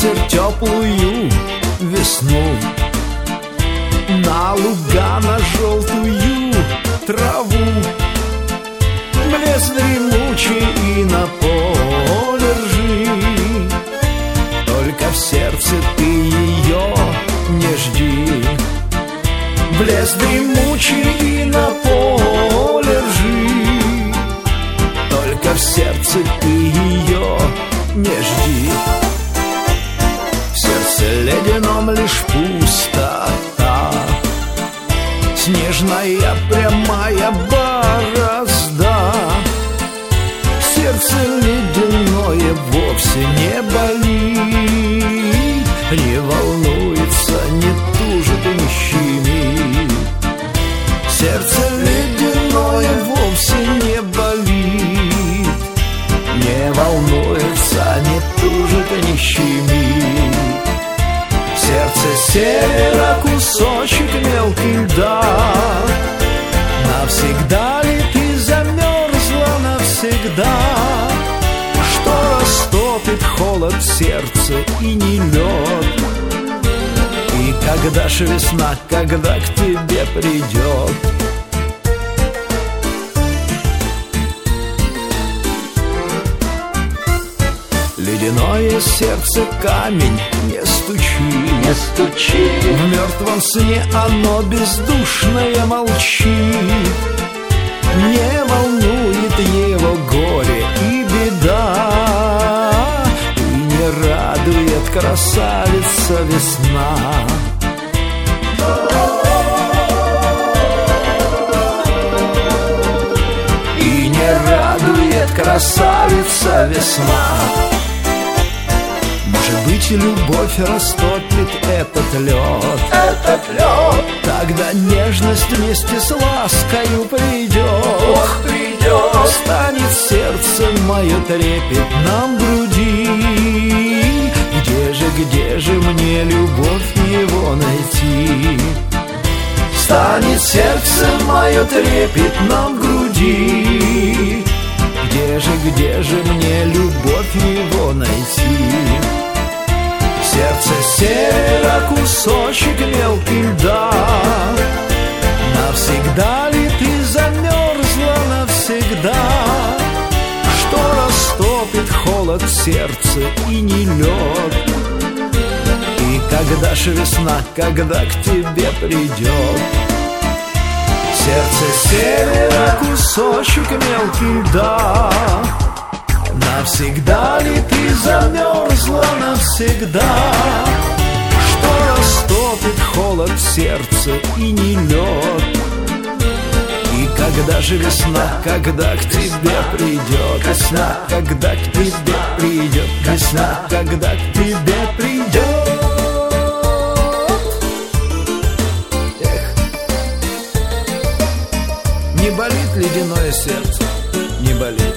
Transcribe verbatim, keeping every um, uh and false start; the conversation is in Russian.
ветер теплую весну, на луга, на желтую траву, блеск дремучий и на поле ржи. Только в сердце ты ее не жди. Блеск дремучий и на поле ржи. Только в сердце ты ее не жди. В сердце ледяном лишь пустота, снежная прямая борозда. Сердце ледяное вовсе не болит, не волнуется, не тужит и не щемит. Сердце ледяное вовсе не болит, не волнуется, не тужит и не щемит. Сердце севера кусочек мелкий льда. Навсегда ли ты замерзла, навсегда? Что растопит холод в сердце и не лед? И когда ж весна, когда к тебе придет? Ледяное сердце камень не стучи, не стучи. В мертвом сне оно бездушное молчит. Не волнует его горе и беда, и не радует красавица весна. И не радует красавица весна. Может быть, любовь растопит этот лед, этот лед. Тогда нежность вместе с ласкою придет. Ох, придет. Станет сердце мое трепетном груди. Где же, где же мне любовь его найти? Станет сердце мое трепетном груди. Где же, где же мне любовь его найти? Сердце севера кусочек мелкий льда. Навсегда ли ты замерзла, навсегда? Что растопит холод в сердце и не лед? И когда ж весна, когда к тебе придет? Сердце севера кусочек мелкий льда. Навсегда ли ты замерзла, навсегда? Что растопит холод в сердце и не лед? И когда же весна, когда к тебе придет? Весна, когда к тебе придет? Весна, когда к тебе придет? Эх. Не болит ледяное сердце? Не болит.